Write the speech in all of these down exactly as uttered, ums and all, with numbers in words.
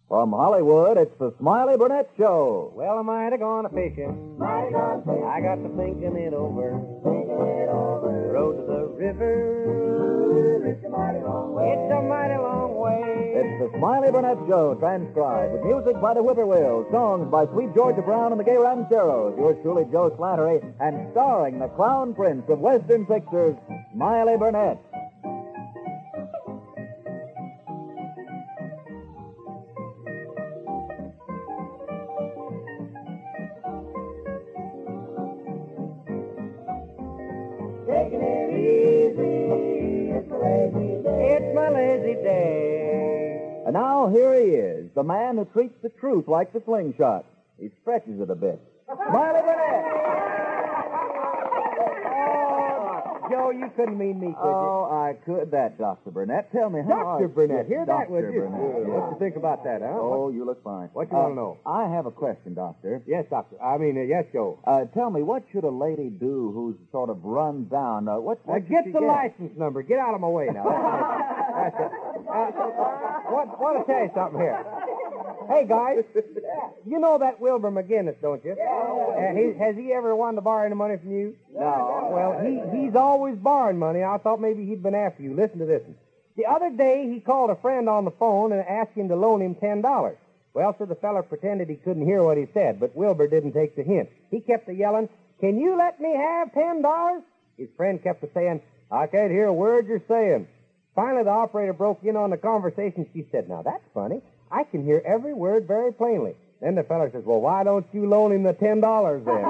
From Hollywood, it's the Smiley Burnett Show. Well, am I going to fishing? Mighty gone fishing. I got to thinking it over. Thinking it over. Rode to the river. Ooh, it's a mighty long way. It's a mighty long way. It's the Smiley Burnett Show, transcribed with music by the Whippoorwills, songs by Sweet Georgia Brown and the Gay Rancheros, yours truly, Joe Slattery, and starring the Crown Prince of Western Pictures, Smiley Burnett. Taking it easy. It's a lazy day. It's my lazy day. And now here he is, the man who treats the truth like the slingshot. He stretches it a bit. Smiley Burnett! Joe, you couldn't mean me, could you? Oh, I could that, Doctor Burnett. Tell me how... Doctor Burnett, hear that, would Doctor you? Burnett. What you think about that, huh? Oh, you look fine. What you Uh, want to know? I have a question, Doctor. Yes, doctor. I mean, uh, yes, Joe. Uh, tell me, what should a lady do who's sort of run down? Uh, what, Now, what should get she the license number. Get out of my way now. That's it. That's it. Uh, what, want to tell you something here. Hey, guys, you know that Wilbur McGinnis, don't you? Uh, he, has he ever wanted to borrow any money from you? No. Well, he, he's always borrowing money. I thought maybe he'd been after you. Listen to this. The other day, he called a friend on the phone and asked him to loan him ten dollars. Well, so the feller pretended he couldn't hear what he said, but Wilbur didn't take the hint. He kept a-yelling, "Can you let me have ten dollars? His friend kept a-saying, "I can't hear a word you're saying." Finally, the operator broke in on the conversation. She said, "Now, that's funny. I can hear every word very plainly." Then the feller says, "Well, why don't you loan him the ten dollars then?"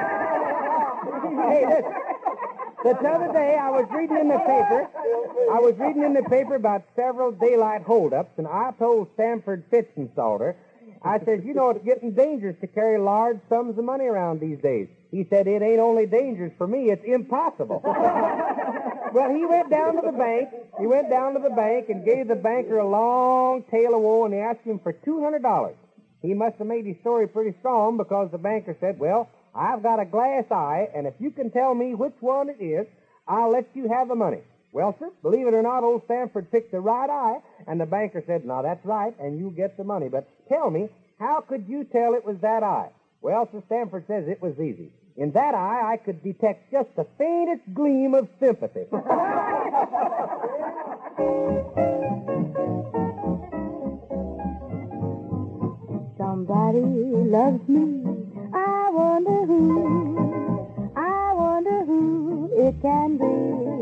Hey, listen. The other day, I was reading in the paper, I was reading in the paper about several daylight holdups, and I told Stanford Fitzensalter, I said, "You know, it's getting dangerous to carry large sums of money around these days." He said, "It ain't only dangerous for me, it's impossible." Well, he went down to the bank, he went down to the bank and gave the banker a long tale of woe, and he asked him for two hundred dollars. He must have made his story pretty strong, because the banker said, "Well, I've got a glass eye, and if you can tell me which one it is, I'll let you have the money." Well, sir, believe it or not, old Stanford picked the right eye, and the banker said, "Now, that's right, and you get the money. But tell me, how could you tell it was that eye?" Well, Sir Stanford says it was easy. In that eye, I could detect just the faintest gleam of sympathy. Somebody loves me. I wonder who. I wonder who it can be.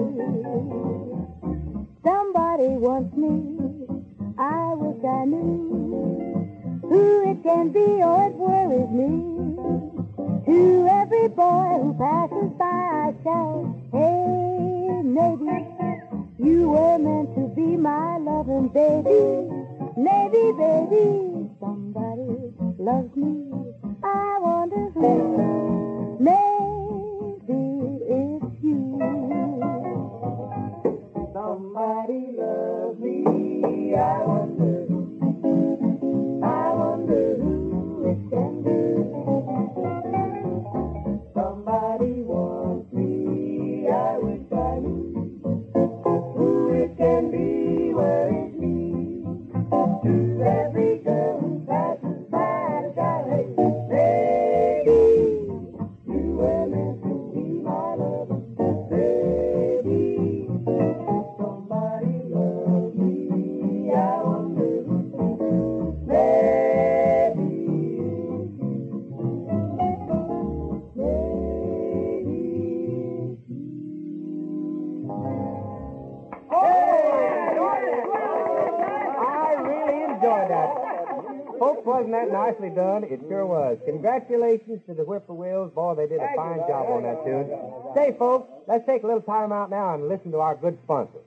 Somebody wants me. I wish I knew who it can be, or it worries me. To every boy who passes by, I shout, "Hey, maybe you were meant to be my loving baby. Maybe, baby, somebody loves me. I wonder who. Maybe it's you." Somebody loves me. I wonder who. I wonder who it can be. Somebody wants me. I wish I knew who it can be. Where is me? To every girl who passes by, I shout, "Hey, baby, you were meant to be my lover, baby. Somebody loves me. I wonder who. Maybe, maybe. I really enjoyed that. Folks, wasn't that nicely done? It sure was. Congratulations to the Whippoorwills. Boy, they did a fine job on that tune. Say, folks, let's take a little time out now and listen to our good sponsor.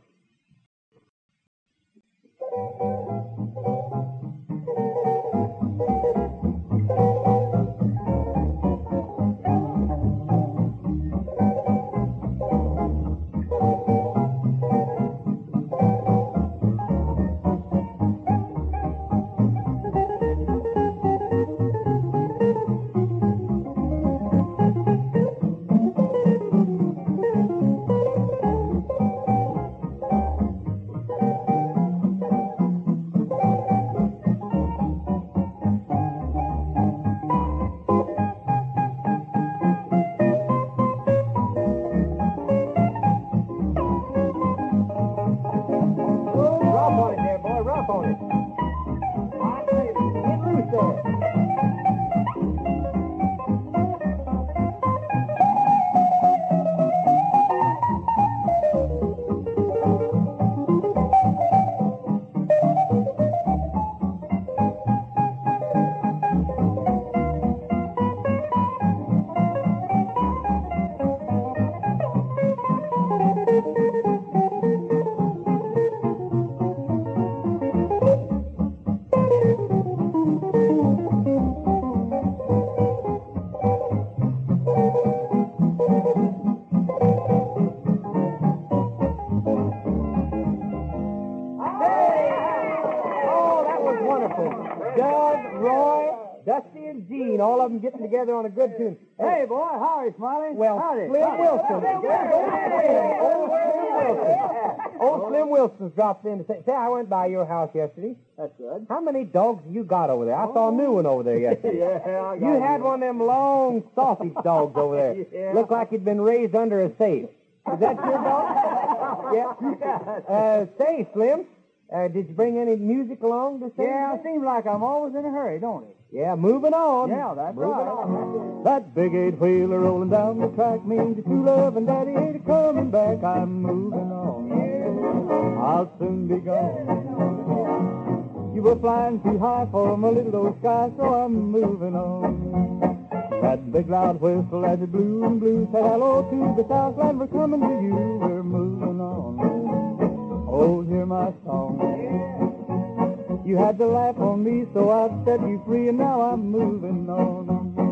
Doug, Roy, Dusty, and Gene, all of them getting together on a good tune. Hey, boy, howdy, Smiley. Well, howdy. Slim howdy. Wilson. Old Slim Wilson. Old Slim Wilson's dropped in to say, say, I went by your house yesterday. That's good. How many dogs you got over there? I saw a new one over there yesterday. Yeah, I got You had one of them long sausage dogs over there. Yeah. Looked like he'd been raised under a safe. Is that your dog? Yeah. Uh, say, Slim, uh, did you bring any music along to sing? Yeah, it seems like I'm always in a hurry, don't it? Yeah, moving on. Yeah, that's moving right. on. That big eight-wheeler rolling down the track means that true love and daddy ain't coming back. I'm moving on. I'll soon be gone. You were flying too high for my little old sky, so I'm moving on. That big loud whistle as it blew and blew said hello to the Southland. We're coming to you. We're moving on. Oh, hear my song. You had to laugh on me, so I set you free, and now I'm moving on.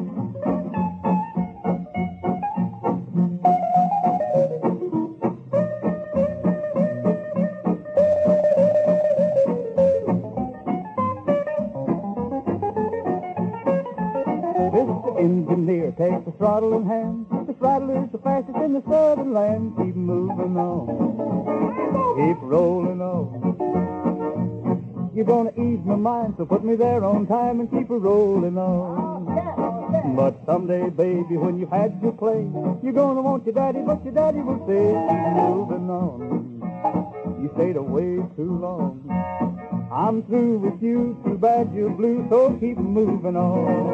Mister Engineer, take the throttle in hand. This rattler's the fastest in the southern land. Keep moving on. Keep rolling on. You're gonna ease my mind, so put me there on time and keep her rolling on. But someday, baby, when you've had your play, you're gonna want your daddy, but your daddy will say, keep moving on. You stayed away too long. I'm through with you, too bad you're blue, so keep moving on.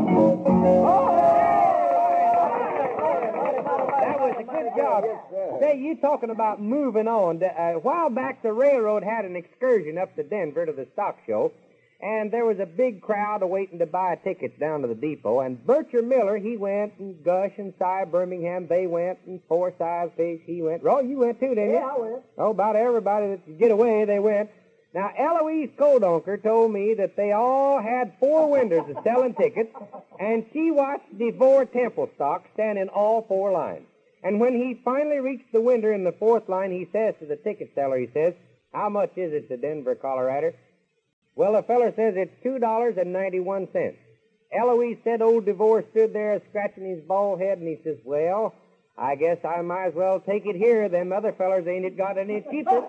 That was a good job. Say, you talking about moving on. A while back, the railroad had an excursion up to Denver to the stock show, and there was a big crowd waiting to buy tickets down to the depot, and Bircher Miller, he went, and Gush and Cy Birmingham, they went, and Forsyth Fish, he went. Roy, you went too, didn't you? Yeah, I went. Oh, about everybody that could get away, they went. Now, Eloise Kodonker told me that they all had four windows of selling tickets, and she watched DeVore Templestock stand in all four lines. And when he finally reached the window in the fourth line, he says to the ticket seller, he says, how much is it to Denver, Colorado? Well, the feller says it's two dollars and ninety-one cents. Eloise said old DeVore stood there scratching his bald head, and he says, well, I guess I might as well take it here. Them other fellers ain't it got any cheaper.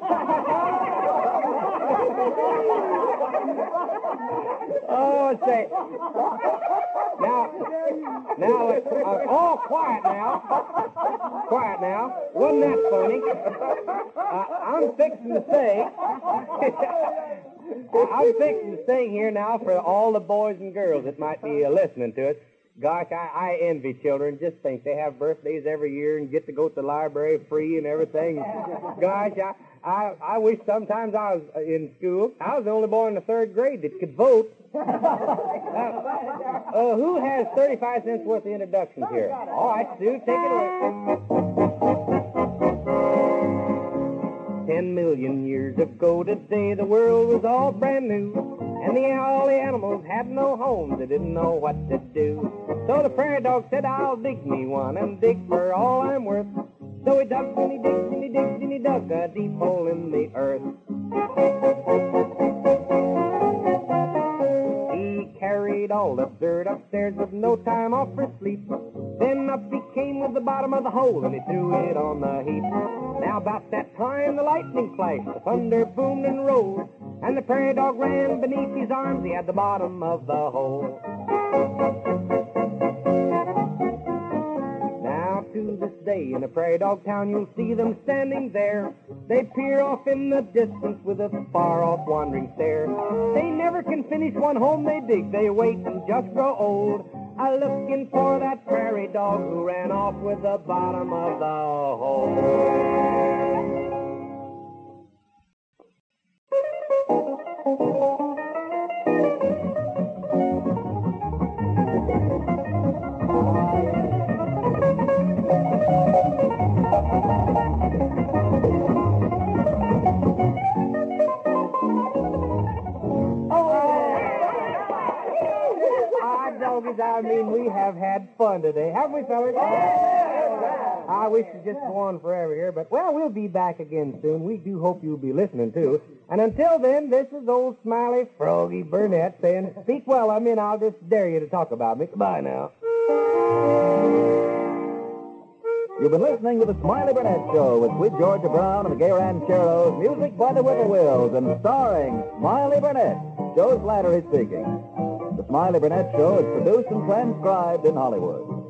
Oh, say. Now, now, uh, all quiet now. Quiet now. Wasn't that funny? Uh, I'm fixing to say. I'm fixing to sing here now for all the boys and girls that might be uh, listening to us. Gosh, I, I envy children. Just think they have birthdays every year and get to go to the library free and everything. Gosh, I, I, I wish sometimes I was in school. I was the only boy in the third grade that could vote. uh, uh, who has thirty-five cents worth of introductions here? All right, Sue, take it away. Ten million years ago today, the world was all brand new. And the, all the animals had no homes, they didn't know what to do. So the prairie dog said, I'll dig me one and dig for all I'm worth. So he dug and he digged and he digged and he dug a deep hole in the earth. He carried all the dirt upstairs with no time off for sleep. Then up he came with the bottom of the hole and he threw it on the heap. Now about that time the lightning flashed, the thunder boomed and rolled, and the prairie dog ran beneath his arms, he had the bottom of the hole. Now to this day in a prairie dog town you'll see them standing there. They peer off in the distance with a far-off wandering stare. They never can finish one home they dig, they wait and just grow old, a looking for that prairie dog who ran off with the bottom of the hole. Ah, doggies, I mean, we have had fun today, haven't we, fellas? I wish to just go on forever here, but, well, we'll be back again soon. We do hope you'll be listening, too. And until then, this is old Smiley Froggy Burnett saying, speak well of me, and I'll just dare you to talk about me. Goodbye now. You've been listening to the Smiley Burnett Show with Sweet Georgia Brown and the Gay Rancheros, music by the Whippoorwills, and starring Smiley Burnett. Joe Slattery speaking. The Smiley Burnett Show is produced and transcribed in Hollywood.